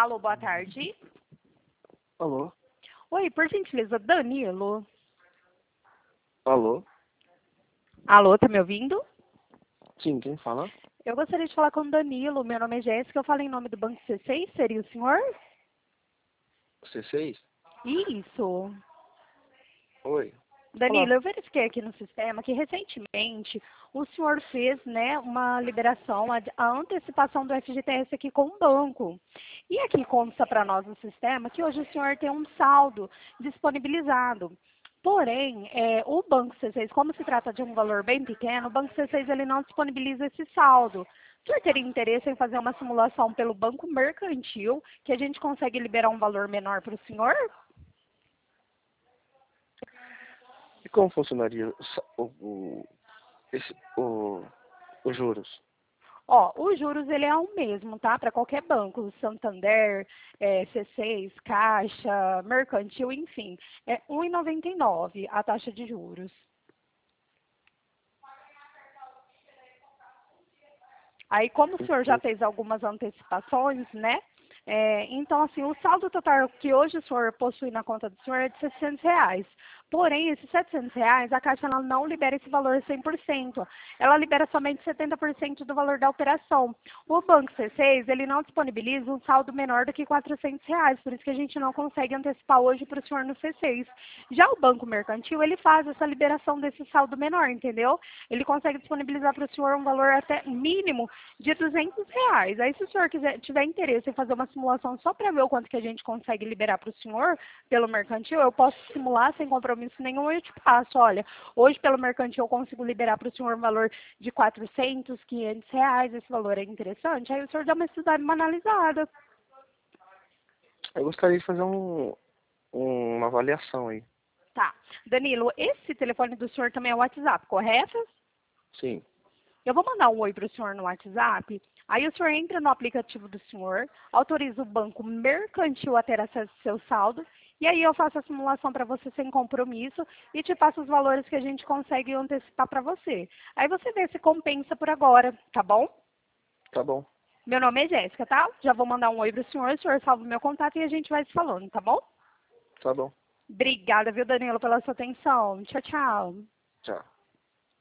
Alô, boa tarde. Alô? Oi, por gentileza, Danilo. Alô? Alô, tá me ouvindo? Sim, quem fala? Eu gostaria de falar com o Danilo. Meu nome é Jéssica, eu falo em nome do Banco C6, seria o senhor? C6? Isso. Oi. Danilo, Olá. eu verifiquei aqui no sistema que recentemente o senhor fez, né, uma liberação, a antecipação do FGTS aqui com o banco. E aqui consta para nós no sistema que hoje o senhor tem um saldo disponibilizado. Porém, o Banco C6, como se trata de um valor bem pequeno, o Banco C6 ele não disponibiliza esse saldo. O senhor teria interesse em fazer uma simulação pelo Banco Mercantil, que a gente consegue liberar um valor menor para o senhor? E como funcionaria os juros? Ó, os juros ele é o mesmo, tá? Para qualquer banco, Santander, C6, Caixa, Mercantil, enfim. É 1,99 a taxa de juros. Aí, como o senhor já fez algumas antecipações, né? Então, assim, o saldo total que hoje o senhor possui na conta do senhor é de R$ 700. Porém, esses R$ 700, a Caixa ela não libera esse valor 100%. Ela libera somente 70% do valor da operação. O Banco C6, ele não disponibiliza um saldo menor do que R$ 400. Por isso que a gente não consegue antecipar hoje para o senhor no C6. Já o Banco Mercantil, ele faz essa liberação desse saldo menor, entendeu? Ele consegue disponibilizar para o senhor um valor até mínimo de R$ 200. Aí, se o senhor tiver interesse em fazer uma simulação só para ver o quanto que a gente consegue liberar para o senhor pelo mercantil, eu posso simular sem compromisso nenhum. Eu te passo, olha, hoje pelo mercantil eu consigo liberar para o senhor um valor de R$ 400, R$ 500, esse valor é interessante. Aí o senhor dá uma estudada, uma analisada. Eu gostaria de fazer uma avaliação aí. Tá. Danilo, esse telefone do senhor também é o WhatsApp, correto? Sim. Eu vou mandar um oi para o senhor no WhatsApp. Aí o senhor entra no aplicativo do senhor, autoriza o banco mercantil a ter acesso ao seu saldo, e aí eu faço a simulação para você sem compromisso e te passo os valores que a gente consegue antecipar para você. Aí você vê se compensa por agora, tá bom? Tá bom. Meu nome é Jéssica, tá? Já vou mandar um oi para o senhor salva o meu contato e a gente vai se falando, tá bom? Tá bom. Obrigada, viu, Danilo, pela sua atenção. Tchau, tchau. Tchau.